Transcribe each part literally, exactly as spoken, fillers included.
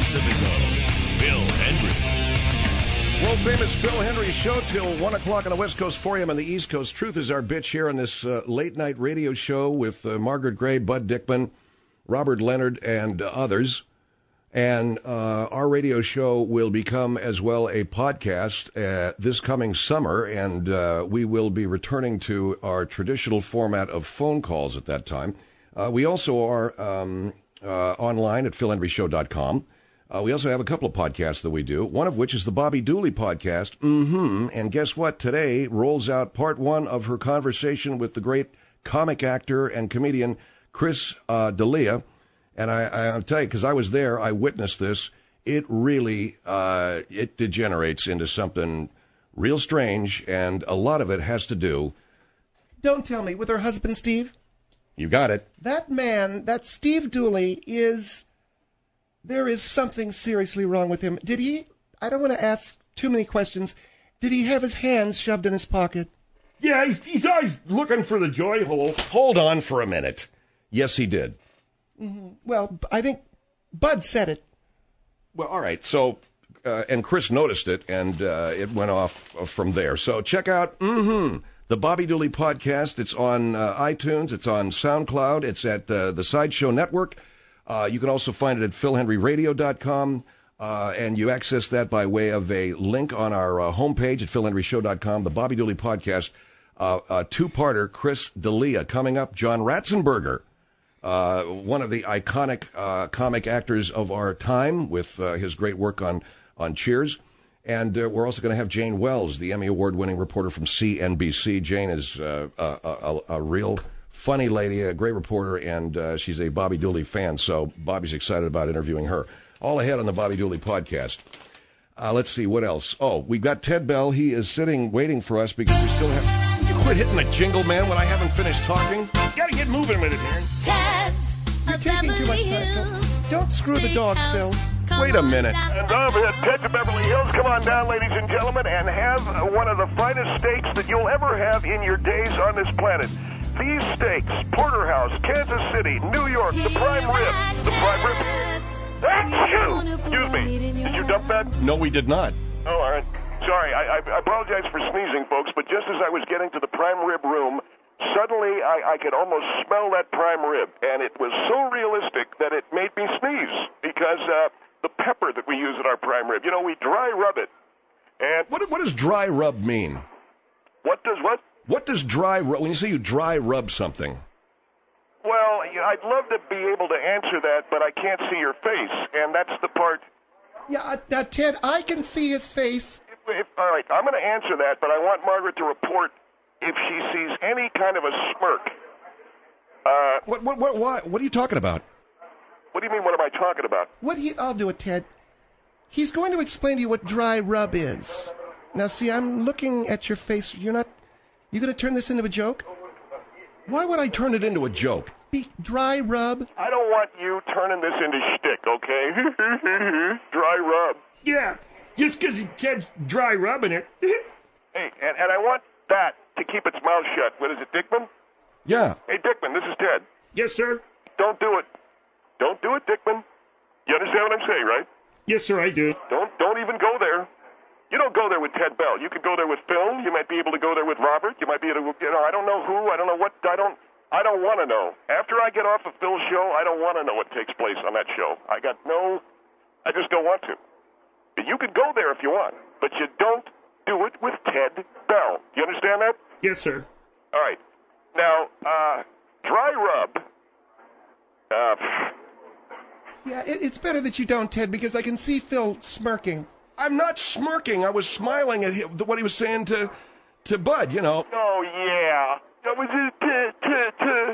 Pacifico, Phil Hendrie. World-famous Phil Hendrie Show till one o'clock on the West Coast, four a.m. on the East Coast. Truth is our bitch here on this uh, late-night radio show with uh, Margaret Gray, Bud Dickman, Robert Leonard, and uh, others. And uh, our radio show will become as well a podcast uh, this coming summer, and uh, we will be returning to our traditional format of phone calls at that time. Uh, we also are um, uh, online at phil hendrie show dot com. Uh, we also have a couple of podcasts that we do, one of which is the Bobby Dooley podcast. Mm-hmm. And guess what? Today rolls out part one of her conversation with the great comic actor and comedian Chris uh, D'Elia. And I, I'll tell you, because I was there, I witnessed this. It really, uh, it degenerates into something real strange, and a lot of it has to do... Don't tell me, with her husband, Steve? You got it. That man, that Steve Dooley, is... There is something seriously wrong with him. Did he... I don't want to ask too many questions. Did he have his hands shoved in his pocket? Yeah, he's, he's always looking for the joy hole. Hold on for a minute. Yes, he did. Mm-hmm. Well, I think Bud said it. Well, all right. So, uh, and Chris noticed it, and uh, it went off from there. So check out mm-hmm, the Bobby Dooley podcast. It's on uh, iTunes. It's on SoundCloud. It's at uh, the Sideshow Network. Uh, you can also find it at phil hendrie radio dot com, uh, and you access that by way of a link on our uh, homepage at phil hendrie show dot com. The Bobby Dooley podcast, uh, a two-parter, Chris D'Elia coming up. John Ratzenberger. Uh, one of the iconic uh, comic actors of our time with uh, his great work on, on Cheers. And uh, we're also going to have Jane Wells, the Emmy Award-winning reporter from C N B C. Jane is uh, a, a, a real funny lady, a great reporter, and uh, she's a Bobby Dooley fan, so Bobby's excited about interviewing her. All ahead on the Bobby Dooley podcast. Uh, let's see, what else? Oh, we've got Ted Bell. He is sitting waiting for us because we still have... Will you quit hitting the jingle, man, when I haven't finished talking? You gotta get moving with it, man. Ted's You're taking too much time, Phil. Don't screw the dog, Phil. Wait a minute. And over at Ted's of Beverly Hills, come on down, ladies and gentlemen, and have one of the finest steaks that you'll ever have in your days on this planet. These steaks, Porterhouse, Kansas City, New York, the prime rib, the prime rib. Achoo! Excuse me. Did you dump that? No, we did not. Oh, all right. Sorry, I, I apologize for sneezing, folks, but just as I was getting to the prime rib room, suddenly I, I could almost smell that prime rib, and it was so realistic that it made me sneeze because uh, the pepper that we use at our prime rib, you know, we dry rub it. And What, what does dry rub mean? What does what? What does dry rub, when you say you dry rub something? Well, I'd love to be able to answer that, but I can't see your face, and that's the part. Yeah, uh, now, Ted, I can see his face. If, if, all right, I'm going to answer that, but I want Margaret to report if she sees any kind of a smirk. Uh, what, what, what, what, what are you talking about? What do you mean, what am I talking about? What he, I'll do it, Ted. He's going to explain to you what dry rub is. Now, see, I'm looking at your face. You're not... You going to turn this into a joke? Why would I turn it into a joke? Be dry rub. I don't want you turning this into shtick, okay? Dry rub. Yeah, just because Ted's dry rubbing it. Hey, and, and I want that to keep its mouth shut. What is it, Dickman? Yeah. Hey, Dickman, this is Ted. Yes, sir. Don't do it. Don't do it, Dickman. You understand what I'm saying, right? Yes, sir, I do. Don't don't even go there. You don't go there with Ted Bell. You could go there with Phil. You might be able to go there with Robert. You might be able to, you know, I don't know who. I don't know what. I don't. I don't want to know. After I get off of Phil's show, I don't want to know what takes place on that show. I got no. I just don't want to. You could go there if you want, but you don't do it with Ted Bell. Do you understand that? Yes, sir. All right. Now, uh, dry rub. Uh, Yeah, it, it's better that you don't, Ted, because I can see Phil smirking. I'm not smirking. I was smiling at him, what he was saying to to Bud, you know. Oh, yeah. That was it. T- t- t-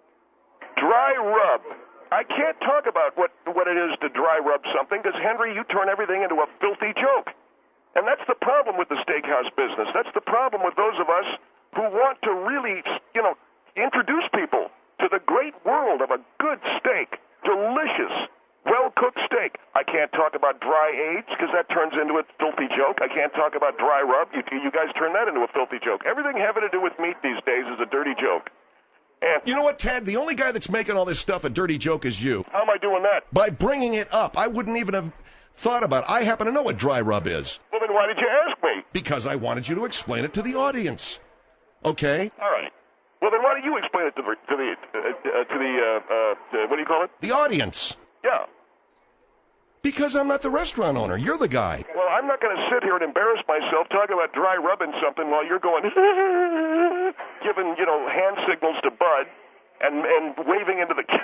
dry rub. I can't talk about what, what it is to dry rub something because, Henry, you turn everything into a filthy joke. And that's the problem with the steakhouse business. That's the problem with those of us who want to really, you know, introduce people to the great world of a good steak. Delicious, well-cooked steak. I can't talk about dry aged because that turns into a filthy joke. I can't talk about dry rub. You, you guys turn that into a filthy joke. Everything having to do with meat these days is a dirty joke. And You know what, Ted? The only guy that's making all this stuff a dirty joke is you. how am I doing that? By bringing it up, I wouldn't even have thought about it. I happen to know what dry rub is Well, then why did you ask me? because I wanted you to explain it to the audience. Okay? All right. Well, then why don't you explain it to the to the uh, uh, to the uh, uh, what do you call it? The audience. Yeah. Because I'm not the restaurant owner. You're the guy. Well, I'm not going to sit here and embarrass myself talking about dry rubbing something while you're going, giving, you know, hand signals to Bud and, and waving into the...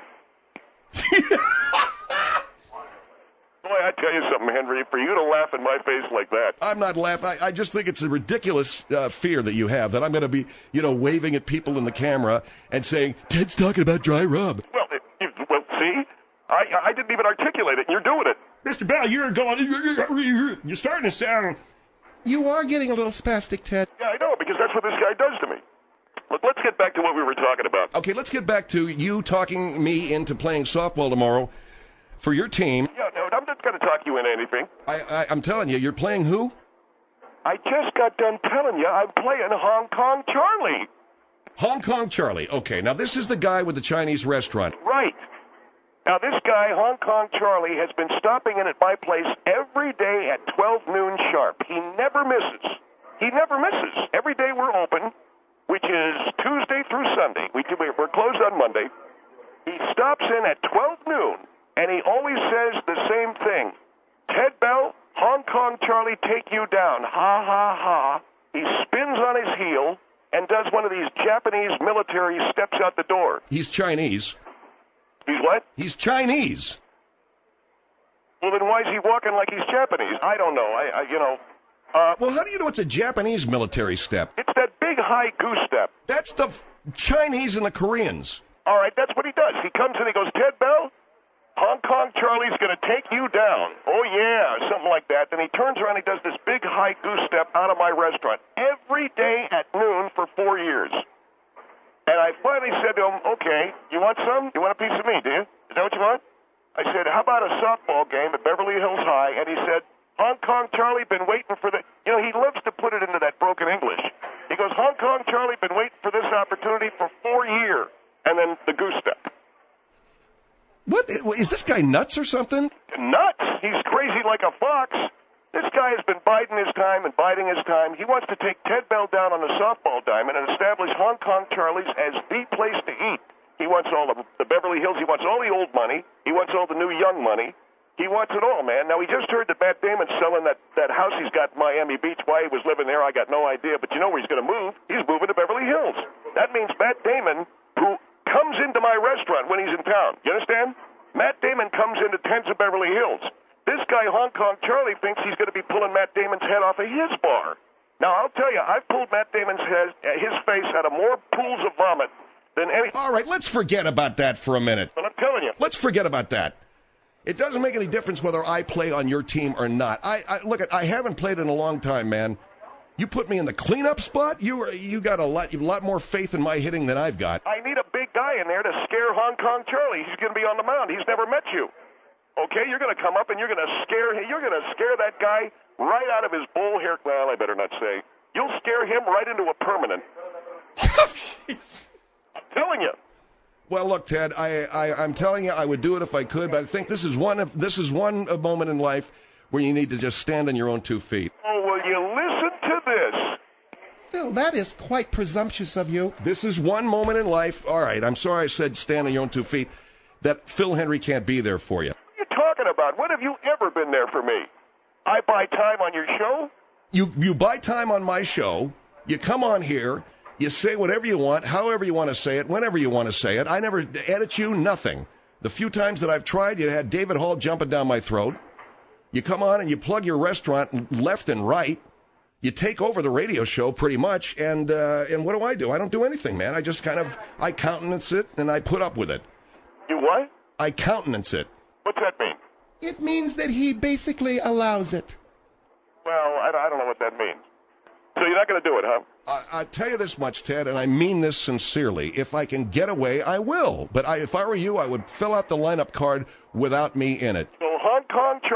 Boy, I tell you something, Henry, for you to laugh in my face like that. I'm not laughing. I, I just think it's a ridiculous uh, fear that you have, that I'm going to be, you know, waving at people in the camera and saying, Ted's talking about dry rub. Well, it, you, well, see? I, I didn't even articulate it, and you're doing it. Mister Bell, you're going. You're starting to sound. You are getting a little spastic, Ted. Yeah, I know, because that's what this guy does to me. Look, let's get back to what we were talking about. Okay, let's get back to you talking me into playing softball tomorrow for your team. Yeah, no, I'm not going to talk you into anything. I, I, I'm telling you, you're playing who? I just got done telling you I'm playing Hong Kong Charlie. Hong Kong Charlie. Okay, now this is the guy with the Chinese restaurant. Right. Now, this guy, Hong Kong Charlie, has been stopping in at my place every day at twelve noon sharp. He never misses. He never misses. Every day we're open, which is Tuesday through Sunday. We, we're closed on Monday. He stops in at twelve noon, and he always says the same thing. Ted Bell, Hong Kong Charlie, take you down. Ha, ha, ha. He spins on his heel and does one of these Japanese military steps out the door. He's Chinese. He's what? He's Chinese. Well, then why is he walking like he's Japanese? I don't know. I, I you know, uh, Well, how do you know it's a Japanese military step? it's that big high goose step. That's the f- Chinese and the Koreans. All right, that's what he does. He comes in, he goes, Ted Bell, Hong Kong Charlie's going to take you down. Oh, yeah, something like that. Then he turns around, he does this big high goose step out of my restaurant every day at noon for four years. And I finally said to him, okay, you want some? You want a piece of me, do you? Is that what you want? I said, how about a softball game at Beverly Hills High? And he said, Hong Kong Charlie, been waiting for the... You know, he loves to put it into that broken English. He goes, Hong Kong Charlie, been waiting for this opportunity for four years. And then the goose step. What? Is this guy nuts or something? Nuts! He's crazy like a fox. This guy has been biding his time and biding his time. He wants to take Ted Bell down on the softball diamond and establish Hong Kong Charlie's as the place to eat. He wants all the, the Beverly Hills. He wants all the old money. He wants all the new young money. He wants it all, man. Now, he just heard that Matt Damon's selling that, that house he's got in Miami Beach. Why he was living there, I got no idea. But you know where he's going to move? He's moving to Beverly Hills. That means Matt Damon, who comes into my restaurant when he's in town. You understand? Matt Damon comes into tens of Beverly Hills. This guy, Hong Kong Charlie, thinks he's going to be pulling Matt Damon's head off of his bar. Now, I'll tell you, I've pulled Matt Damon's head, his face out of more pools of vomit than any... All right, let's forget about that for a minute. But I'm telling you. Let's forget about that. It doesn't make any difference whether I play on your team or not. I, I look, I haven't played in a long time, man. You put me in the cleanup spot. You were, you got a lot, you have a lot more faith in my hitting than I've got. I need a big guy in there to scare Hong Kong Charlie. He's going to be on the mound. He's never met you. Okay, you're going to come up and you're going to scare him. You're going to scare that guy right out of his bull hair. Well, I better not say. You'll scare him right into a permanent. I'm telling you. Well, look, Ted, I, I, I'm telling you, I would do it if I could, but I think this is one of, this is one uh, moment in life where you need to just stand on your own two feet. Oh, will you listen to this? Phil, that is quite presumptuous of you. This is one moment in life. All right, I'm sorry I said stand on your own two feet. That Phil Henry can't be there for you. What are you talking about? When have you ever been there for me? I buy time on your show? You you buy time on my show. You come on here. You say whatever you want, however you want to say it, whenever you want to say it. I never edit you, nothing. The few times that I've tried, you had David Hall jumping down my throat. You come on and you plug your restaurant left and right. You take over the radio show pretty much, and uh, and what do I do? I don't do anything, man. I just kind of, I countenance it, and I put up with it. You what? I countenance it. What's that mean? It means that he basically allows it. Well, I, I don't know what that means. So you're not going to do it, huh? I, I tell you this much, Ted, and I mean this sincerely. If I can get away, I will. But I, if I were you, I would fill out the lineup card without me in it. So Hong Kong Charlie,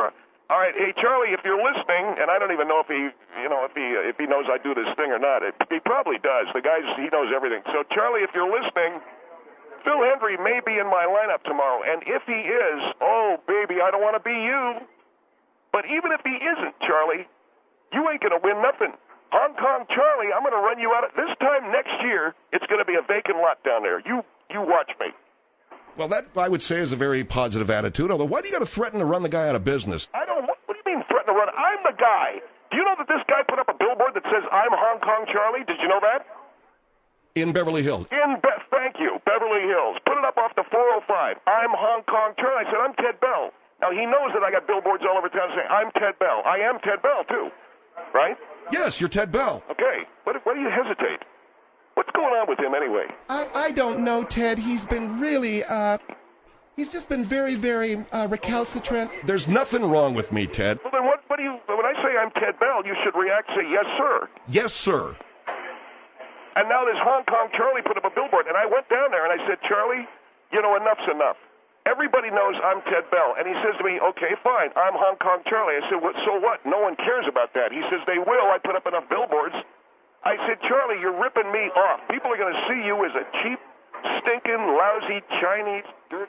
All right, hey Charlie, if you're listening, and I don't even know if he, you know, if he if he knows I do this thing or not. It, he probably does. The guy's he knows everything. So Charlie, if you're listening, Phil Hendry may be in my lineup tomorrow, and if he is, oh baby, I don't want to be you. But even if he isn't, Charlie, you ain't gonna win nothing. Hong Kong Charlie, I'm gonna run you out of this time next year. It's gonna be a vacant lot down there. You you watch me. Well, that, I would say, is a very positive attitude, although why do you got to threaten to run the guy out of business? I don't, what, what do you mean threaten to run? I'm the guy. Do you know that this guy put up a billboard that says, I'm Hong Kong Charlie? Did you know that? In Beverly Hills. In, Be- thank you, Beverly Hills. Put it up off the four oh five. I'm Hong Kong Charlie. I said, I'm Ted Bell. Now, he knows that I got billboards all over town saying, I'm Ted Bell. I am Ted Bell, too. Right? Yes, you're Ted Bell. Okay. What, why do you hesitate? What's going on with him anyway? I, I don't know, Ted. He's been really, uh, he's just been very, very uh, recalcitrant. There's nothing wrong with me, Ted. Well, then what, what do you, when I say I'm Ted Bell, you should react and say, yes, sir. Yes, sir. And now this Hong Kong Charlie put up a billboard, and I went down there and I said, Charlie, you know, enough's enough. Everybody knows I'm Ted Bell. And he says to me, okay, fine, I'm Hong Kong Charlie. I said, well, so what? No one cares about that. He says, they will. I put up enough billboards. I said, Charlie, you're ripping me off. People are going to see you as a cheap, stinking, lousy Chinese dirt.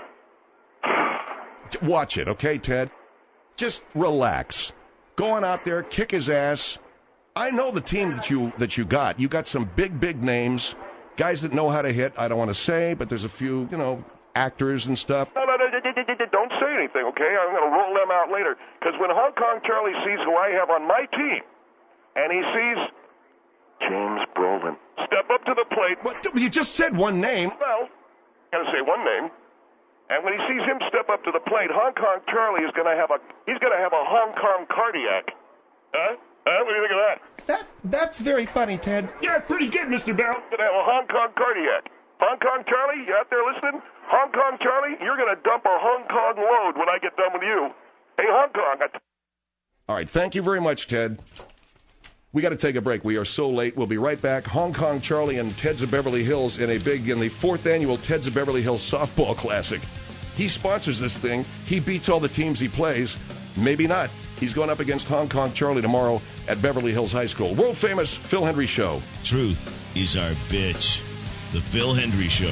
Watch it, okay, Ted? Just relax. Go on out there, kick his ass. I know the team that you that you got. You got some big, big names, guys that know how to hit. I don't want to say, but there's a few, you know, actors and stuff. No, no, no, don't say anything, okay? I'm going to roll them out later. Because when Hong Kong Charlie sees who I have on my team, and he sees James Brolin step up to the plate. What? You just said one name. Well, got to say one name. And when he sees him step up to the plate, Hong Kong Charlie is going to have a he's going to have a Hong Kong cardiac. Huh? Huh? What do you think of that? That that's very funny, Ted. Yeah, pretty good, Mister Bell. Going to have a Hong Kong cardiac. Hong Kong Charlie, you out there listening? Hong Kong Charlie, you're going to dump a Hong Kong load when I get done with you. Hey, Hong Kong. I t- All right, thank you very much, Ted. We got to take a break. We are so late. We'll be right back. Hong Kong Charlie and Ted's of Beverly Hills in a big, in the fourth annual Ted's of Beverly Hills Softball Classic. He sponsors this thing. He beats all the teams he plays. Maybe not. He's going up against Hong Kong Charlie tomorrow at Beverly Hills High School. World famous Phil Hendry Show. Truth is our bitch. The Phil Hendry Show.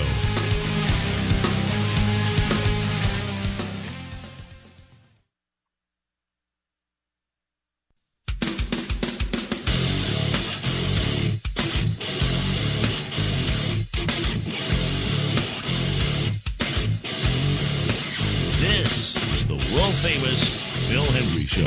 Famous Phil Hendry Show.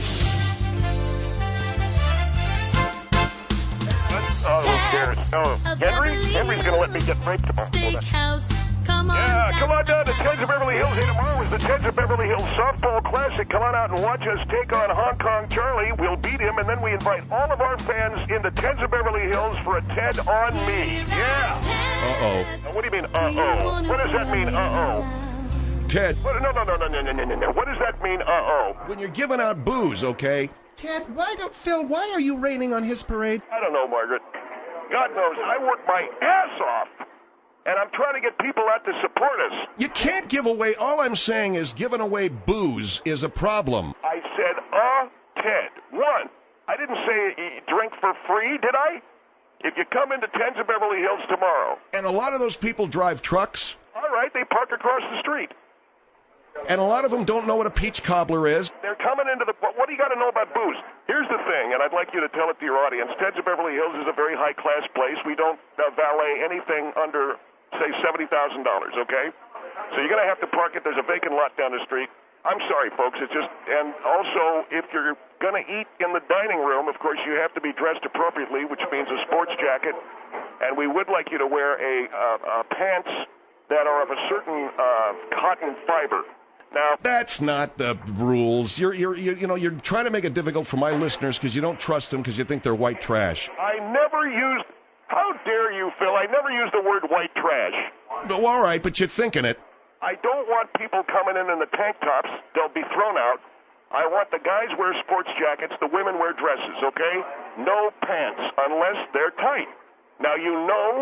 Oh, dear. Oh, Henry? Henry's going to let me get raped tomorrow. Come on yeah, come on down to Ted's of Beverly Hills. Hey, tomorrow is the Ted's of Beverly Hills Softball Classic. Come on out and watch us take on Hong Kong Charlie. We'll beat him, and then we invite all of our fans into Ted's of Beverly Hills for a Ted on Me. Yeah. Uh-oh. What do you mean, uh-oh? What does that mean, uh-oh? Ted. What, no, no, no, no, no, no, no, no. What does that mean, uh-oh? When you're giving out booze, okay? Ted, why don't Phil? Why are you raining on his parade? I don't know, Margaret. God knows, I work my ass off, and I'm trying to get people out to support us. You can't give away. All I'm saying is giving away booze is a problem. I said, uh, Ted. One, I didn't say drink for free, did I? If you come into Ted's of Beverly Hills tomorrow. And a lot of those people drive trucks. All right, they park across the street. And a lot of them don't know what a peach cobbler is. They're coming into the... What do you got to know about booze? Here's the thing, and I'd like you to tell it to your audience. Ted's of Beverly Hills is a very high-class place. We don't uh, valet anything under, say, seventy thousand dollars, okay? So you're going to have to park it. There's a vacant lot down the street. I'm sorry, folks. It's just... And also, if you're going to eat in the dining room, of course, you have to be dressed appropriately, which means a sports jacket. And we would like you to wear a uh, uh, pants that are of a certain uh, cotton fiber. Now, that's not the rules. You're, you're, you're, you know, you're trying to make it difficult for my listeners because you don't trust them because you think they're white trash. I never used. How dare you, Phil? I never used the word white trash. No, all right, but you're thinking it. I don't want people coming in in the tank tops. They'll be thrown out. I want the guys wear sports jackets, the women wear dresses. Okay? No pants unless they're tight. Now you know.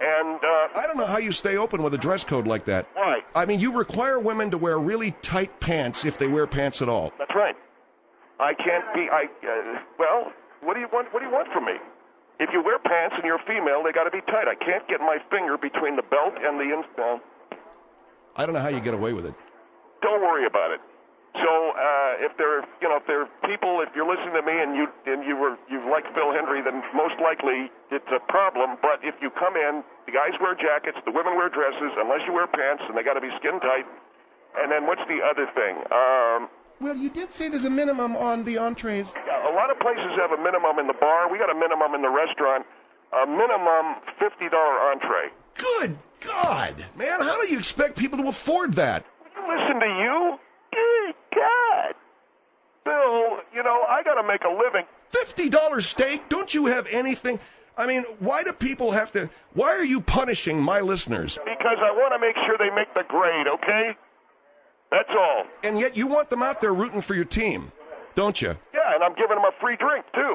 And uh, I don't know how you stay open with a dress code like that. Why? I mean, you require women to wear really tight pants if they wear pants at all. That's right. I can't be. I uh, well, what do you want? What do you want from me? If you wear pants and you're female, they got to be tight. I can't get my finger between the belt and the install. I don't know how you get away with it. Don't worry about it. So uh, if there, you know, if there are people, if you're listening to me and you and you were you like Phil Hendry, then most likely it's a problem. But if you come in, the guys wear jackets, the women wear dresses, unless you wear pants, and they got to be skin tight. And then what's the other thing? Um, Well, you did say there's a minimum on the entrees. yeah, a lot of places have a minimum in the bar. We got a minimum in the restaurant. A minimum fifty dollar entree. Good God, man, how do you expect people to afford that? Listen to you? Good God. Bill, you know, I got to make a living. fifty dollar steak? Don't you have anything? I mean, why do people have to... Why are you punishing my listeners? Because I want to make sure they make the grade, okay? That's all. And yet you want them out there rooting for your team, don't you? Yeah, and I'm giving them a free drink, too.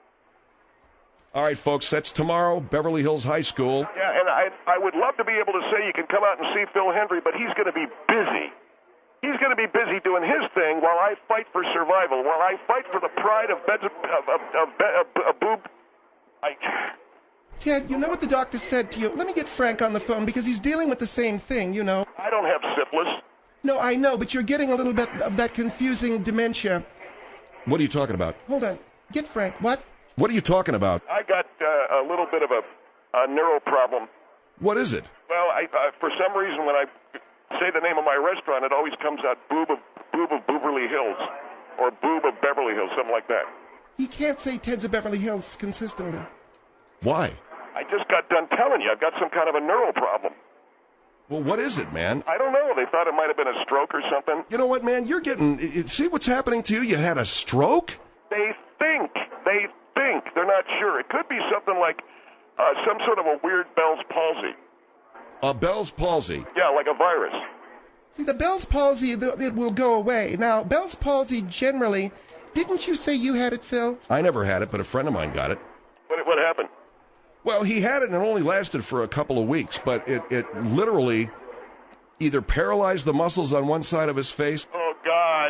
All right, folks, that's tomorrow, Beverly Hills High School. Yeah, and I I would love to be able to say you can come out and see Phil Hendry, but he's going to be busy. He's going to be busy doing his thing while I fight for survival, while I fight for the pride of beds of, of, of, of, of, of boob. I... Ted, you know what the doctor said to you? Let me get Frank on the phone because he's dealing with the same thing, you know. I don't have syphilis. No, I know, but you're getting a little bit of that confusing dementia. What are you talking about? Hold on. Get Frank. What? What are you talking about? I got uh, a little bit of a, a neuro problem. What is it? Well, I, uh, for some reason, when I say the name of my restaurant, it always comes out Boob of, Boob of Booberly Hills or Boob of Beverly Hills, something like that. He can't say Ted's of Beverly Hills consistently. Why? I just got done telling you, I've got some kind of a neuro problem. Well, what is it, man? I don't know. They thought it might have been a stroke or something. You know what, man? You're getting... See what's happening to you? You had a stroke? They think. They think. They're not sure. It could be something like uh, some sort of a weird Bell's palsy. A Bell's palsy. Yeah, like a virus. See, the Bell's palsy, th- it will go away. Now, Bell's palsy generally... Didn't you say you had it, Phil? I never had it, but a friend of mine got it. What, what happened? Well, he had it and it only lasted for a couple of weeks, but it, it literally either paralyzed the muscles on one side of his face. Oh, God.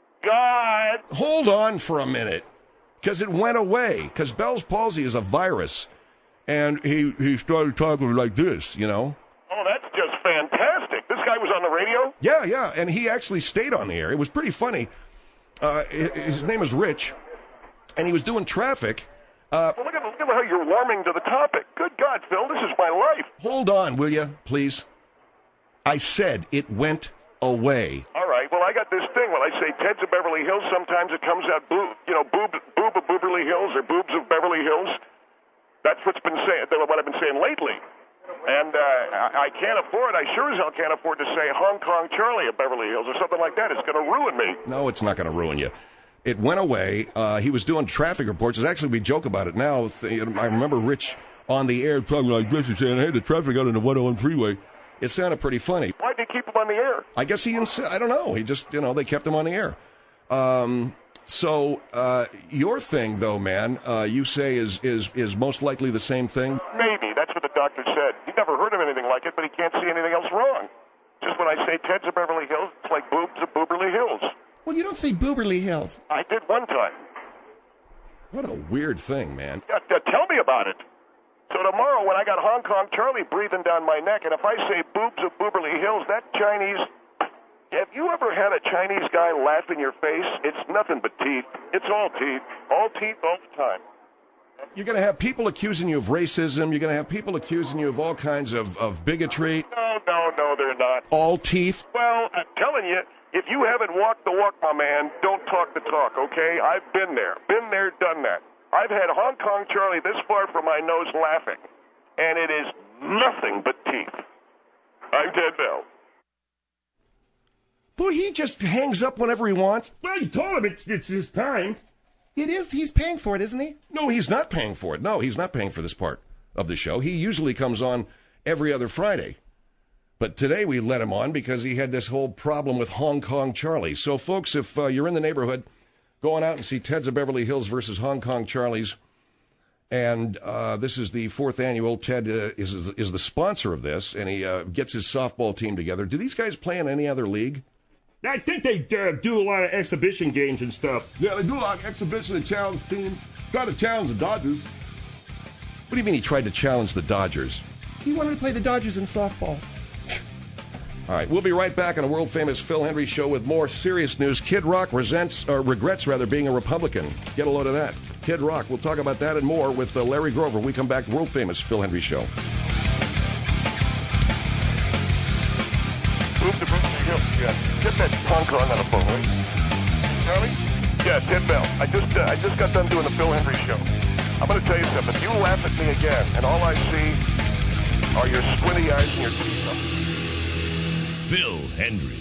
God. Hold on for a minute, because it went away, because Bell's palsy is a virus, and he, he started talking like this, you know? Oh, that's just fantastic. This guy was on the radio? Yeah, yeah, and he actually stayed on the air. It was pretty funny. Uh, his name is Rich, and he was doing traffic. Uh, well, look at, look at how you're warming to the topic. Good God, Phil, this is my life. Hold on, will you, please? I said it went away. All right, well, I got this thing. When I say Ted's of Beverly Hills, sometimes it comes out, boob, you know, boob, boob of Beverly Hills or boobs of Beverly Hills. That's what's been saying, what I've been saying lately. And uh, I, I can't afford, I sure as hell can't afford to say Hong Kong Charlie of Beverly Hills or something like that. It's going to ruin me. No, it's not going to ruin you. It went away. Uh, he was doing traffic reports. It's actually, we joke about it now. I remember Rich on the air talking like this and saying, hey, the traffic out on the one oh one freeway. It sounded pretty funny. Why'd they keep him on the air? I guess he, ins- I don't know. He just, you know, they kept him on the air. Um, so uh, your thing, though, man, uh, you say is, is, is most likely the same thing? Maybe. That's what the doctor said. He never heard of anything like it, but he can't see anything else wrong. Just when I say Ted's of Beverly Hills, it's like boobs of Booberly Hills. Well, you don't say Booberly Hills. I did one time. What a weird thing, man. Yeah, yeah, tell me about it. So tomorrow when I got Hong Kong Charlie breathing down my neck, and if I say boobs of Booberly Hills, that Chinese... Have you ever had a Chinese guy laugh in your face? It's nothing but teeth. It's all teeth. All teeth all the time. You're going to have people accusing you of racism. You're going to have people accusing you of all kinds of, of bigotry. No, no, no, they're not. All teeth. Well, I'm telling you, if you haven't walked the walk, my man, don't talk the talk, okay? I've been there. Been there, done that. I've had Hong Kong Charlie this far from my nose laughing, and it is nothing but teeth. I'm dead now. Boy, he just hangs up whenever he wants. Well, you told him it's, it's his time. It is. He's paying for it, isn't he? No, he's not paying for it. No, he's not paying for this part of the show. He usually comes on every other Friday. But today we let him on because he had this whole problem with Hong Kong Charlie. So, folks, if uh, you're in the neighborhood, go on out and see Ted's of Beverly Hills versus Hong Kong Charlie's And uh, this is the fourth annual. Ted uh, is is the sponsor of this, and he uh, gets his softball team together. Do these guys play in any other league? I think they uh, do a lot of exhibition games and stuff. Yeah, they do a lot of exhibition and challenge teams. Try to challenge the Dodgers. What do you mean he tried to challenge the Dodgers? He wanted to play the Dodgers in softball. All right, we'll be right back on a world-famous Phil Hendrie show with more serious news. Kid Rock resents, or regrets, rather, being a Republican. Get a load of that. Kid Rock. We'll talk about that and more with uh, Larry Grover when we come back. World-famous Phil Hendrie show. Move the yeah. Get that punk on the phone, right? Charlie? Yeah, Tim Bell. I just uh, I just got done doing the Phil Hendrie show. I'm going to tell you something. If you laugh at me again, and all I see are your squinty eyes and your teeth. Phil Hendrie.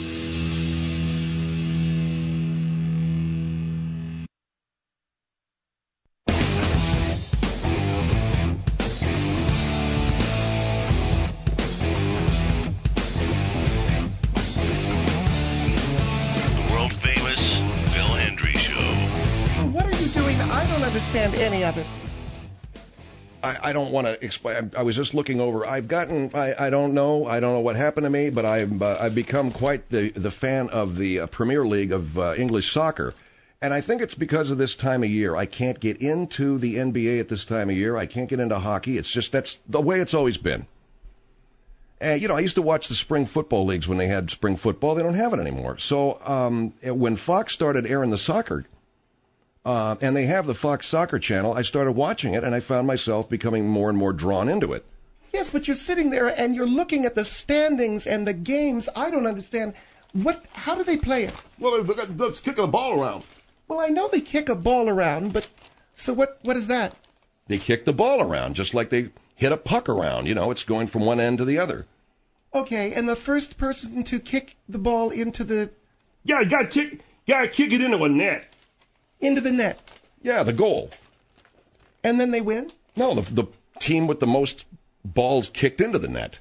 The world-famous Phil Hendrie Show. What are you doing? I don't understand any of it. I, I don't want to explain. I, I was just looking over. I've gotten. I, I don't know. I don't know what happened to me, but I've uh, I've become quite the the fan of the uh, Premier League of uh, English soccer, and I think it's because of this time of year. I can't get into the N B A at this time of year. I can't get into hockey. It's just that's the way it's always been. And you know, I used to watch the spring football leagues when they had spring football. They don't have it anymore. So um, when Fox started airing the soccer. Uh, and they have the Fox Soccer Channel. I started watching it, and I found myself becoming more and more drawn into it. Yes, but you're sitting there and you're looking at the standings and the games. I don't understand. What? How do they play it? Well, they, they, they're kicking a ball around. Well, I know they kick a ball around, but so what? What is that? They kick the ball around, just like they hit a puck around. You know, it's going from one end to the other. Okay, and the first person to kick the ball into the... Yeah, you gotta kick, gotta kick it into a net. Into the net. Yeah, the goal. And then they win? No, the, the team with the most balls kicked into the net.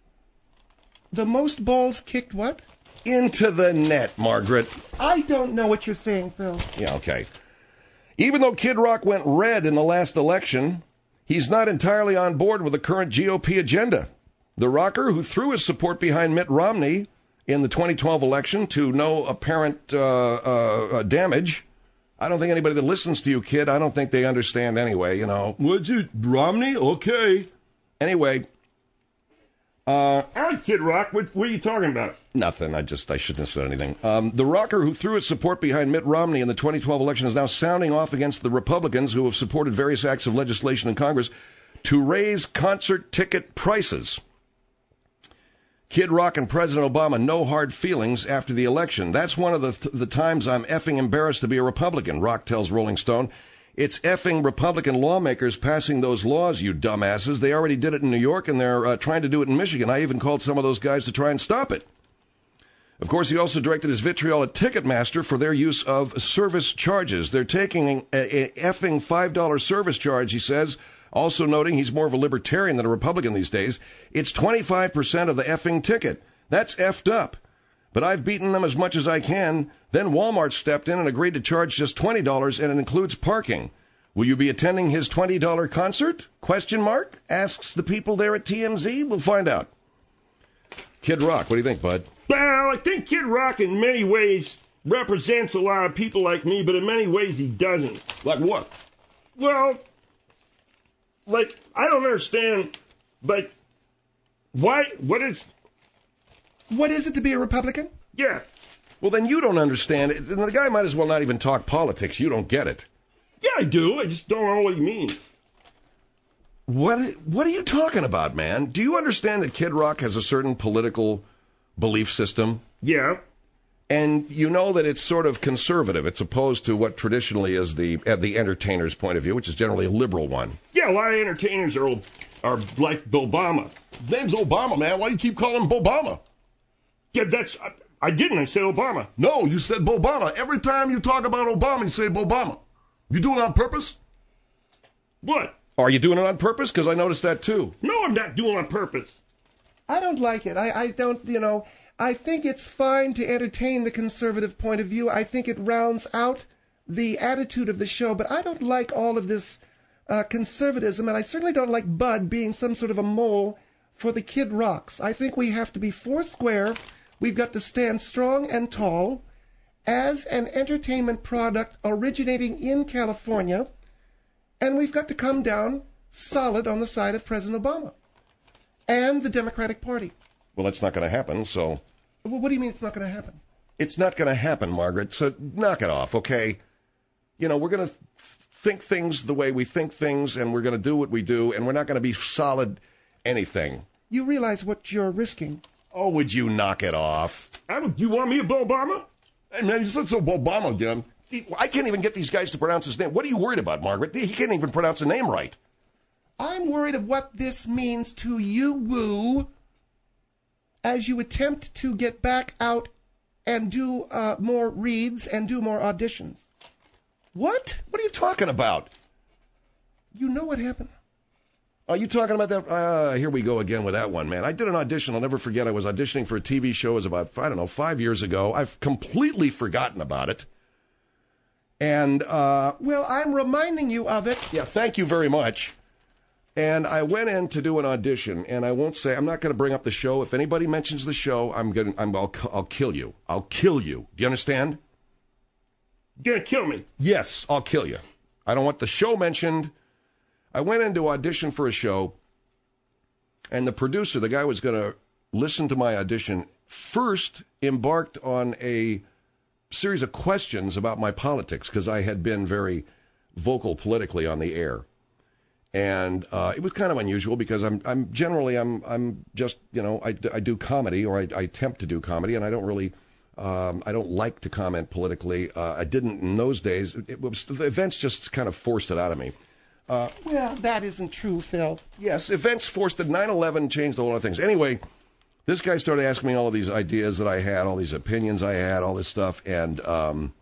The most balls kicked what? Into the net, Margaret. I don't know what you're saying, Phil. Yeah, okay. Even though Kid Rock went red in the last election, he's not entirely on board with the current G O P agenda. The rocker, who threw his support behind Mitt Romney in the twenty twelve election to no apparent uh, uh, damage... I don't think anybody that listens to you, kid, I don't think they understand anyway, you know. Would you, Romney? Okay. Anyway. Uh, I like Kid Rock. What, what are you talking about? Nothing. I just, I shouldn't have said anything. Um, the rocker who threw his support behind Mitt Romney in the twenty twelve election is now sounding off against the Republicans who have supported various acts of legislation in Congress to raise concert ticket prices. Kid Rock and President Obama, no hard feelings after the election. That's one of the th- the times I'm effing embarrassed to be a Republican, Rock tells Rolling Stone. It's effing Republican lawmakers passing those laws, you dumbasses. They already did it in New York, and they're uh, trying to do it in Michigan. I even called some of those guys to try and stop it. Of course, he also directed his vitriol at Ticketmaster for their use of service charges. They're taking a, a effing five dollars service charge, he says, also noting he's more of a libertarian than a Republican these days. It's twenty-five percent of the effing ticket. That's effed up. But I've beaten them as much as I can. Then Walmart stepped in and agreed to charge just twenty dollars, and it includes parking. Will you be attending his twenty dollars concert? Question mark? Asks the people there at T M Z. We'll find out. Kid Rock, what do you think, bud? Well, I think Kid Rock in many ways represents a lot of people like me, but in many ways he doesn't. Like what? Well... Like, I don't understand, like, why, what is... What is it to be a Republican? Yeah. Well, then you don't understand it. The guy might as well not even talk politics. You don't get it. Yeah, I do. I just don't know what you mean. What What are you talking about, man? Do you understand that Kid Rock has a certain political belief system? Yeah. And you know that it's sort of conservative. It's opposed to what traditionally is the uh, the entertainer's point of view, which is generally a liberal one. Yeah, a lot of entertainers are are like Obama. His name's Obama, man. Why do you keep calling him Obama? Yeah, that's... I, I didn't. I said Obama. No, you said Obama. Every time you talk about Obama, you say Obama. You do it on purpose? What? Are you doing it on purpose? Because I noticed that, too. No, I'm not doing it on purpose. I don't like it. I, I don't, you know... I think it's fine to entertain the conservative point of view. I think it rounds out the attitude of the show, but I don't like all of this uh, conservatism, and I certainly don't like Bud being some sort of a mole for the Kid Rocks. I think we have to be four square. We've got to stand strong and tall as an entertainment product originating in California, and we've got to come down solid on the side of President Obama and the Democratic Party. Well, that's not going to happen, so... Well, what do you mean it's not going to happen? It's not going to happen, Margaret, so knock it off, okay? You know, we're going to think things the way we think things, and we're going to do what we do, and we're not going to be solid anything. You realize what you're risking. Oh, would you knock it off? I don't, you want me to Bo Obama? Hey, man, you said so Obama again. I can't even get these guys to pronounce his name. What are you worried about, Margaret? He can't even pronounce the name right. I'm worried of what this means to you, Woo, as you attempt to get back out and do uh, more reads and do more auditions. What? What are you talking about? You know what happened? Are you talking about that? Uh, here we go again with that one, man. I did an audition. I'll never forget. I was auditioning for a T V show. It was about, I don't know, five years ago. I've completely forgotten about it. And, uh... Well, I'm reminding you of it. Yeah, thank you very much. And I went in to do an audition, and I won't say, I'm not going to bring up the show. If anybody mentions the show, I'm going to, I'm, I'll, I'll kill you. I'll kill you. Do you understand? You're gonna kill me. Yes, I'll kill you. I don't want the show mentioned. I went in to audition for a show, and the producer, the guy was going to listen to my audition, first embarked on a series of questions about my politics, because I had been very vocal politically on the air. And uh, it was kind of unusual because I'm I'm generally I'm I'm just you know I, I do comedy, or I, I attempt to do comedy, and I don't really um, I don't like to comment politically. Uh, I didn't in those days. It was the events just kind of forced it out of me. Uh, well, that isn't true, Phil. Yes, events forced it. nine eleven changed a lot of things. Anyway, this guy started asking me all of these ideas that I had, all these opinions I had, all this stuff, and. Um,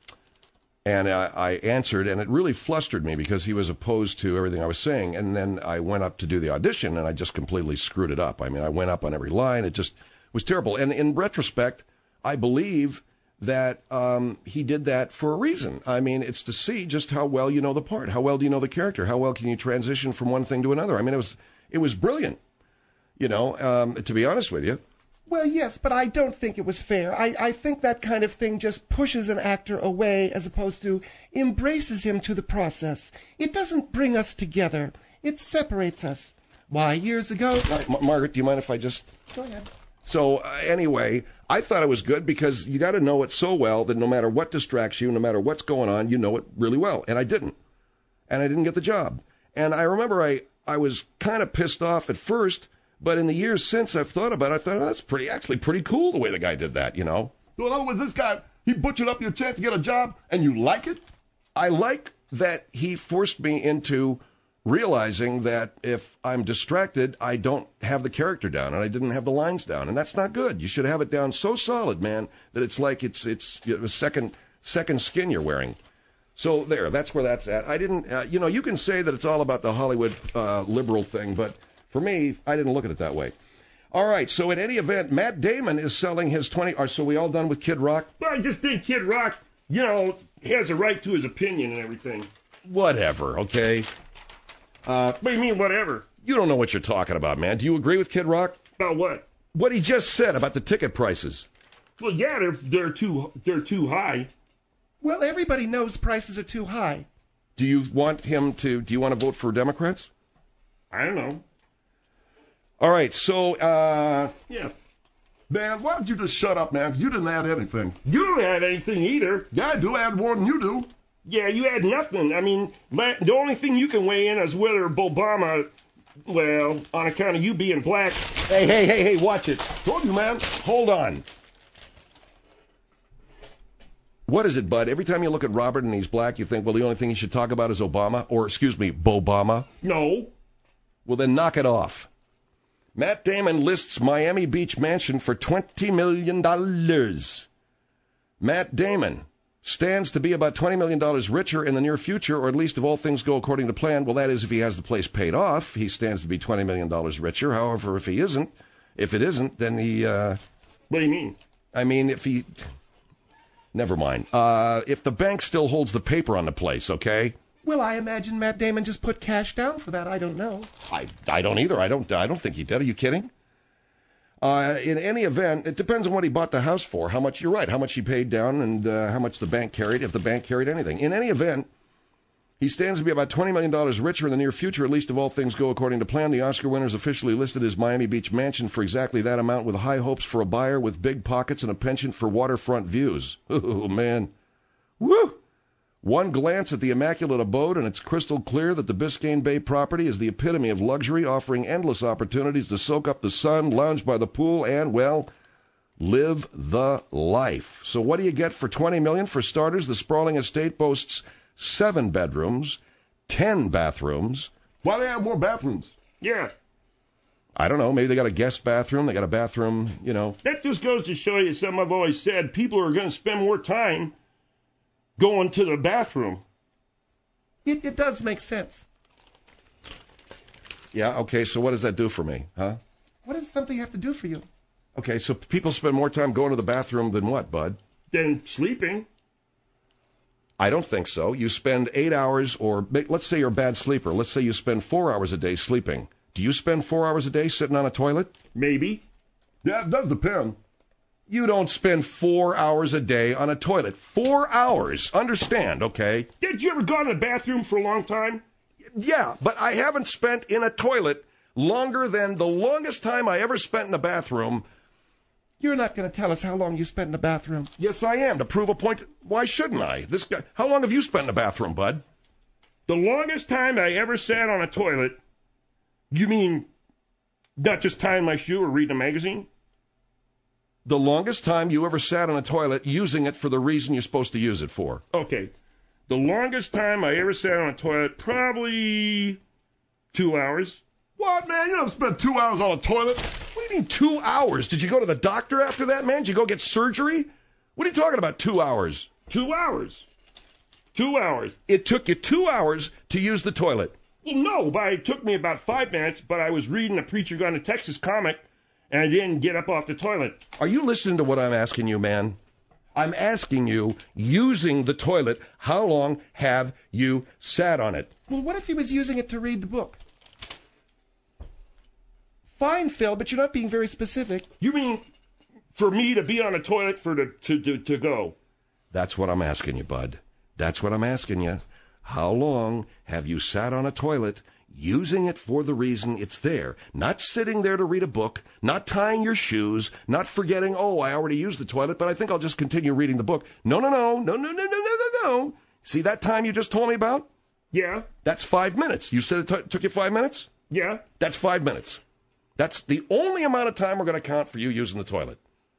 And I, I answered, and it really flustered me because he was opposed to everything I was saying. And then I went up to do the audition, and I just completely screwed it up. I mean, I went up on every line. It just was terrible. And in retrospect, I believe that um, he did that for a reason. I mean, it's to see just how well you know the part. How well do you know the character? How well can you transition from one thing to another? I mean, it was it was brilliant, you know, um, to be honest with you. Well, yes, but I don't think it was fair. I, I think that kind of thing just pushes an actor away as opposed to embraces him to the process. It doesn't bring us together. It separates us. Why, years ago... Right, M- Margaret, do you mind if I just... Go ahead. So, uh, anyway, I thought it was good because you got to know it so well that no matter what distracts you, no matter what's going on, you know it really well. And I didn't. And I didn't get the job. And I remember I, I was kind of pissed off at first... But in the years since I've thought about it, I thought, oh, that's pretty, actually pretty cool the way the guy did that, you know? So in other words, this guy, he butchered up your chance to get a job, and you like it? I like that he forced me into realizing that if I'm distracted, I don't have the character down, and I didn't have the lines down, and that's not good. You should have it down so solid, man, that it's like it's it's you know, second second skin you're wearing. So there, that's where that's at. I didn't, uh, you know, you can say that it's all about the Hollywood uh, liberal thing, but... For me, I didn't look at it that way. All right, so in any event, Matt Damon is selling his twenty... Are so we all done with Kid Rock? Well, I just think Kid Rock, you know, has a right to his opinion and everything. Whatever, okay? Uh, what do you mean, whatever? You don't know what you're talking about, man. Do you agree with Kid Rock? About what? What he just said about the ticket prices. Well, yeah, they're they're too they're too high. Well, everybody knows prices are too high. Do you want him to... Do you want to vote for Democrats? I don't know. All right, so, uh... Yeah. Man, why don't you just shut up, man? Because you didn't add anything. You don't add anything either. Yeah, I do add more than you do. Yeah, you add nothing. I mean, the only thing you can weigh in is whether Obama, well, on account of you being black... Hey, hey, hey, hey, watch it. Told you, man. Hold on. What is it, Bud? Every time you look at Robert and he's black, you think, well, the only thing he should talk about is Obama? Or, excuse me, Bobama? No. Well, then knock it off. Matt Damon lists Miami Beach mansion for twenty million dollars. Matt Damon stands to be about twenty million dollars richer in the near future, or at least if all things go according to plan. Well, that is if he has the place paid off. He stands to be twenty million dollars richer. However, if he isn't, if it isn't, then he... Uh, what do you mean? I mean, if he... Never mind. Uh, if the bank still holds the paper on the place, okay? Well, I imagine Matt Damon just put cash down for that. I don't know. I, I don't either. I don't I don't think he did. Are you kidding? Uh, in any event, it depends on what he bought the house for, how much, you're right, how much he paid down and uh, how much the bank carried, if the bank carried anything. In any event, he stands to be about twenty million dollars richer in the near future, at least if all things go according to plan. The Oscar winner is officially listed his Miami Beach mansion for exactly that amount, with high hopes for a buyer with big pockets and a penchant for waterfront views. Oh, man. Woo! One glance at the immaculate abode, and it's crystal clear that the Biscayne Bay property is the epitome of luxury, offering endless opportunities to soak up the sun, lounge by the pool, and, well, live the life. So what do you get for twenty million dollars? For starters, the sprawling estate boasts seven bedrooms, ten bathrooms. Why do they have more bathrooms? Yeah. I don't know. Maybe they got a guest bathroom. They got a bathroom, you know. That just goes to show you something I've always said. People are going to spend more time going to the bathroom. It, it does make sense. Yeah, okay, so what does that do for me, huh? What does something have to do for you? Okay, so people spend more time going to the bathroom than what, bud? Than sleeping. I don't think so. You spend eight hours, or let's say you're a bad sleeper. Let's say you spend four hours a day sleeping. Do you spend four hours a day sitting on a toilet? Maybe. Yeah, it does depend. You don't spend four hours a day on a toilet. Four hours. Understand, okay? Did you ever go to the bathroom for a long time? Yeah, but I haven't spent in a toilet longer than the longest time I ever spent in a bathroom. You're not going to tell us how long you spent in the bathroom. Yes, I am, to prove a point. Why shouldn't I? This guy. How long have you spent in a bathroom, bud? The longest time I ever sat on a toilet, you mean not just tying my shoe or reading a magazine? The longest time you ever sat on a toilet using it for the reason you're supposed to use it for. Okay. The longest time I ever sat on a toilet, probably two hours. What, man? You don't spend two hours on a toilet. What do you mean two hours? Did you go to the doctor after that, man? Did you go get surgery? What are you talking about, two hours? Two hours. Two hours. It took you two hours to use the toilet. Well, no, but it took me about five minutes, but I was reading a Preacher Gone to Texas comic, and I didn't get up off the toilet. Are you listening to what I'm asking you, man? I'm asking you, using the toilet, how long have you sat on it? Well, what if he was using it to read the book? Fine, Phil, but you're not being very specific. You mean for me to be on a toilet for the, to, to, to go? That's what I'm asking you, bud. That's what I'm asking you. How long have you sat on a toilet using it for the reason it's there? Not sitting there to read a book, not tying your shoes, not forgetting, oh, I already used the toilet, but I think I'll just continue reading the book. No, no, no, no, no, no, no, no, no, no. See that time you just told me about? Yeah. That's five minutes. You said it t- took you five minutes? Yeah. That's five minutes. That's the only amount of time we're going to count for you using the toilet.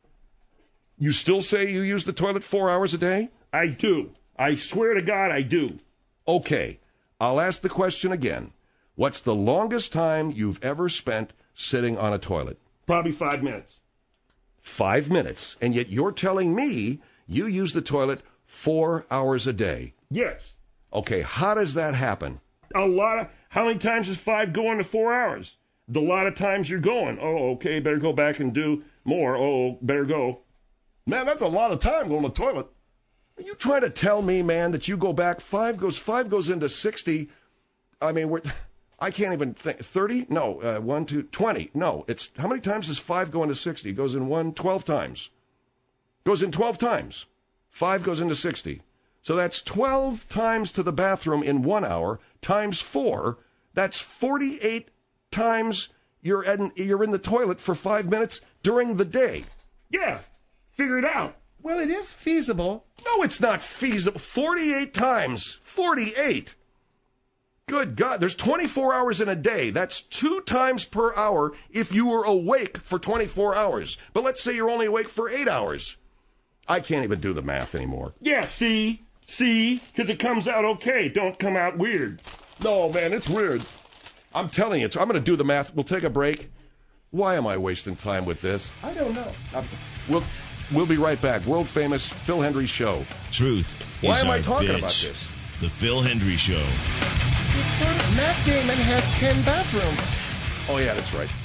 You still say you use the toilet four hours a day? I do. I swear to God, I do. Okay. I'll ask the question again. What's the longest time you've ever spent sitting on a toilet? Probably five minutes. Five minutes. And yet you're telling me you use the toilet four hours a day. Yes. Okay, how does that happen? A lot of... How many times is five going to four hours? A lot of times you're going, oh, okay, better go back and do more. Oh, better go. Man, that's a lot of time going to the toilet. Are you trying to tell me, man, that you go back, five goes five goes into sixty? I mean, we're... I can't even think. thirty? No. Uh, one, two, twenty. No. It's how many times does five go into sixty? It goes in one, twelve times. Goes in twelve times. Five goes into sixty. So that's twelve times to the bathroom in one hour times four. That's forty-eight times you're in, you're in the toilet for five minutes during the day. Yeah. Figure it out. Well, it is feasible. No, it's not feasible. forty-eight times. forty-eight. Good God, there's twenty-four hours in a day. That's two times per hour if you were awake for twenty-four hours. But let's say you're only awake for eight hours. I can't even do the math anymore. Yeah, see? See? Because it comes out okay. Don't come out weird. No, man, it's weird. I'm telling you, it's, I'm going to do the math. We'll take a break. Why am I wasting time with this? I don't know. I'm, we'll, we'll be right back. World famous Phil Hendrie Show. Truth Why is am I our talking bitch. about this? The Phil Hendrie Show. It's not, Matt Damon has ten bathrooms. Oh, yeah, that's right.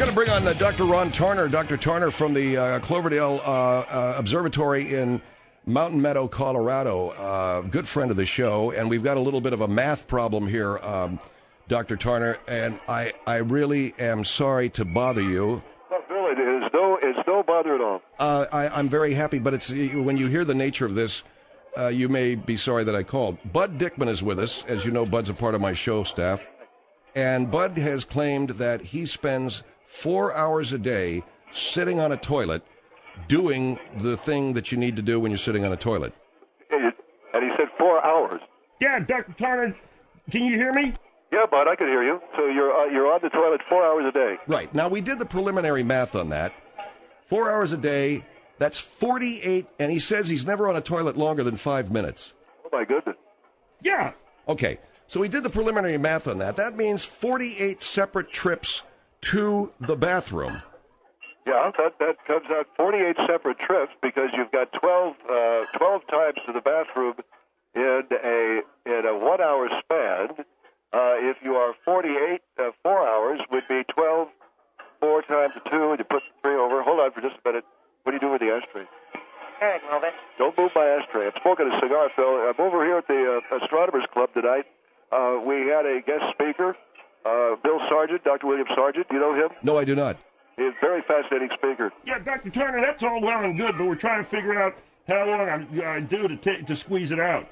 to bring on uh, Doctor Ron Tarner. Doctor Tarner from the uh, Cloverdale uh, uh, Observatory in Mountain Meadow, Colorado. Uh, good friend of the show. And we've got a little bit of a math problem here, um, Doctor Tarner. And I, I really am sorry to bother you. Not really. It's no, it's no bother at all. Uh, I, I'm very happy, but it's when you hear the nature of this, uh, you may be sorry that I called. Bud Dickman is with us. As you know, Bud's a part of my show staff. And Bud has claimed that he spends four hours a day sitting on a toilet doing the thing that you need to do when you're sitting on a toilet. And he said four hours. Yeah, Doctor Tarner, can you hear me? Yeah, Bud, I can hear you. So you're uh, you're on the toilet four hours a day. Right. Now, we did the preliminary math on that. Four hours a day, that's forty-eight, and he says he's never on a toilet longer than five minutes. Oh, my goodness. Yeah. Okay. So we did the preliminary math on that. That means forty-eight separate trips to the bathroom. Yeah, that, that comes out forty-eight separate trips because you've got twelve, uh, twelve times to the bathroom in a in a one-hour span. Uh, if you are forty-eight, uh, four hours would be twelve, four times two, and you put the three over. Hold on for just a minute. What do you do with the ashtray? All right, move it. Don't move my ashtray. I'm smoking a cigar, Phil. I'm over here at the uh, Astronomers Club tonight. Uh, we had a guest speaker, uh, Bill Sargent, Doctor William Sargent. Do you know him? No, I do not. He's a very fascinating speaker. Yeah, Doctor Turner, that's all well and good, but we're trying to figure out how long I, I do to ta- to squeeze it out.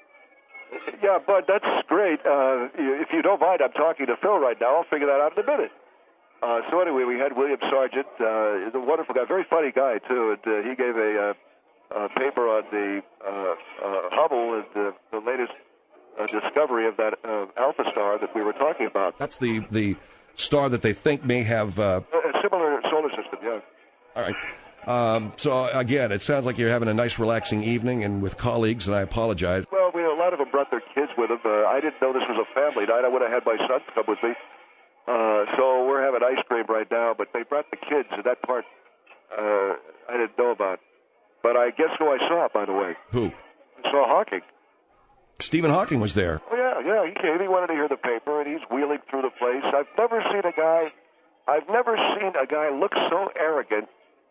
Yeah, Bud, that's great. Uh, if you don't mind, I'm talking to Phil right now. I'll figure that out in a minute. Uh, so anyway, we had William Sargent, uh, the wonderful guy, very funny guy, too. And uh, he gave a, uh, a paper on the uh, uh, Hubble and uh, the latest uh, discovery of that uh, alpha star that we were talking about. That's the, the star that they think may have... Uh... A similar solar system, yeah. All right. Um, so, again, it sounds like you're having a nice, relaxing evening and with colleagues, and I apologize. Well, we, a lot of them brought their kids with them. Uh, I didn't know this was a family night. I would have had my son come with me. Uh, so we're having ice cream right now, but they brought the kids, and that part uh, I didn't know about. But I guess who I saw, by the way. Who? I saw Hawking. Stephen Hawking was there. Oh, yeah, yeah, he came. He wanted to hear the paper, and he's wheeling through the place. I've never seen a guy, I've never seen a guy look so arrogant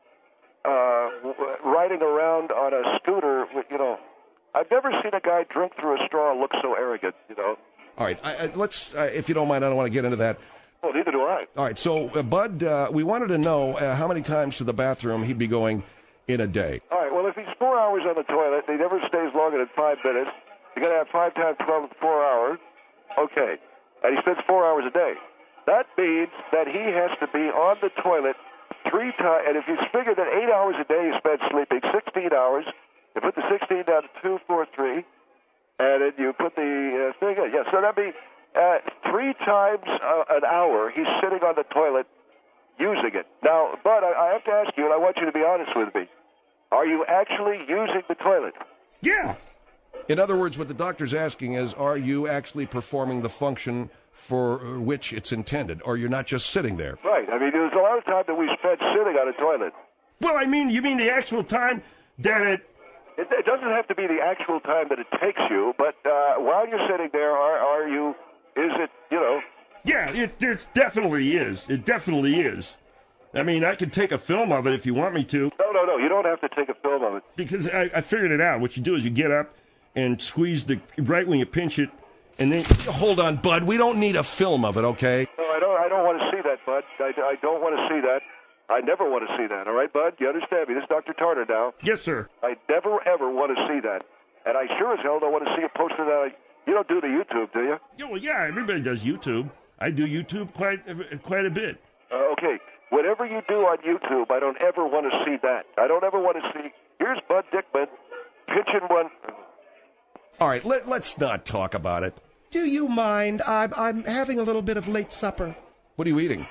uh, riding around on a scooter, you know. I've never seen a guy drink through a straw and look so arrogant, you know. All right, I, I, let's, uh, if you don't mind, I don't want to get into that. Well, neither do I. All right, so, uh, Bud, uh, we wanted to know uh, how many times to the bathroom he'd be going in a day. All right, well, if he's four hours on the toilet, he never stays longer than five minutes. You're going to have five times twelve, four hours. Okay. And he spends four hours a day. That means that he has to be on the toilet three times. And if you figure that eight hours a day he spends sleeping, sixteen hours, you put the sixteen down to two, four, three, and then you put the uh, thing in. Yeah, so that'd be uh, three times uh, an hour he's sitting on the toilet using it. Now, Bud, I, I have to ask you, and I want you to be honest with me. Are you actually using the toilet? Yeah. In other words, what the doctor's asking is, are you actually performing the function for which it's intended, or you're not just sitting there? Right. I mean, there's a lot of time that we spend sitting on a toilet. Well, I mean, you mean the actual time that it... It, it doesn't have to be the actual time that it takes you, but uh, while you're sitting there, are, are you, is it, you know... Yeah, it there's definitely is. It definitely is. I mean, I could take a film of it if you want me to. No, no, no. You don't have to take a film of it. Because I, I figured it out. What you do is you get up and squeeze the right when you pinch it, and then... Hold on, Bud. We don't need a film of it, okay? No, I don't I don't want to see that, Bud. I, I don't want to see that. I never want to see that, all right, Bud? You understand me? This is Doctor Tarner now. Yes, sir. I never, ever want to see that. And I sure as hell don't want to see it posted on... You don't do the YouTube, do you? Yeah, well, yeah, everybody does YouTube. I do YouTube quite quite a bit. Uh, okay. Whatever you do on YouTube, I don't ever want to see that. I don't ever want to see... Here's Bud Dickman pitching one... All right, let, let's not talk about it. Do you mind? I'm, I'm having a little bit of late supper. What are you eating?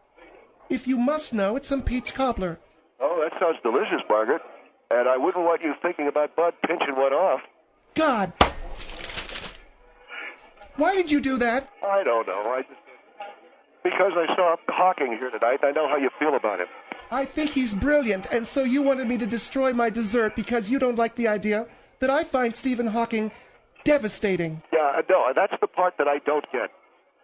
If you must know, it's some peach cobbler. Oh, that sounds delicious, Margaret. And I wouldn't want you thinking about Bud pinching one off. God! Why did you do that? I don't know. I just... Because I saw Hawking here tonight, I know how you feel about him. I think he's brilliant, and so you wanted me to destroy my dessert because you don't like the idea that I find Stephen Hawking devastating. Yeah, no, that's the part that I don't get.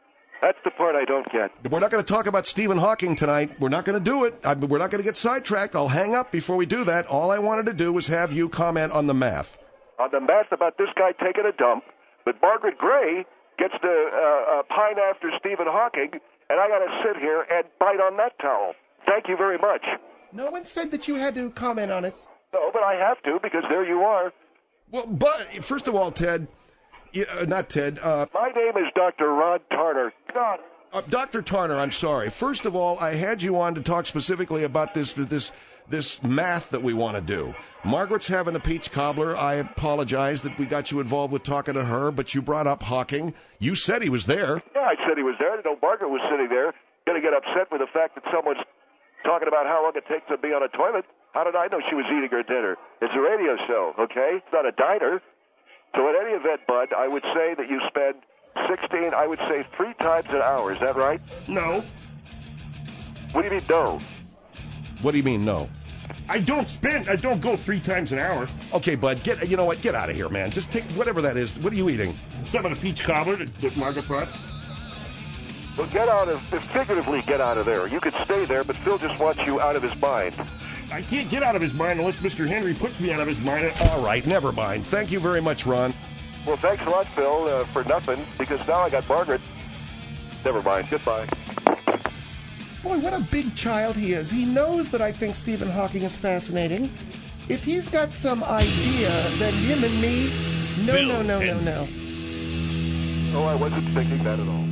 That's the part I don't get. We're not going to talk about Stephen Hawking tonight. We're not going to do it. I, we're not going to get sidetracked. I'll hang up before we do that. All I wanted to do was have you comment on the math. On the math about this guy taking a dump, but Margaret Gray gets to uh, uh, pine after Stephen Hawking, and I got to sit here and bite on that towel. Thank you very much. No one said that you had to comment on it. No, but I have to because there you are. Well, but first of all, Ted, yeah, uh, not Ted. Uh, My name is Doctor Rod Tarner. God. Uh, Doctor Tarner, I'm sorry. First of all, I had you on to talk specifically about this this this math that we want to do. Margaret's having a peach cobbler. I apologize that we got you involved with talking to her, but you brought up Hawking. You said he was there. Yeah, I said he was there. I didn't know Margaret was sitting there. Going to get upset with the fact that someone's talking about how long it takes to be on a toilet. How did I know she was eating her dinner? It's a radio show, okay? It's not a diner. So at any event, Bud, I would say that you spend sixteen, I would say three times an hour. Is that right? No. What do you mean, no? What do you mean, no? I don't spend, I don't go three times an hour. Okay, Bud, get you know what? Get out of here, man. Just take whatever that is. What are you eating? Some of the peach cobbler that, that Margaret brought. Well, get out of, figuratively get out of there. You could stay there, but Phil just wants you out of his mind. I can't get out of his mind unless Mister Henry puts me out of his mind. All right, never mind. Thank you very much, Ron. Well, thanks a lot, Phil, uh, for nothing, because now I got Margaret. Never mind. Goodbye. Boy, what a big child he is. He knows that I think Stephen Hawking is fascinating. If he's got some idea that him and me... No, Phil no, no, no, and- no. Oh, I wasn't thinking that at all.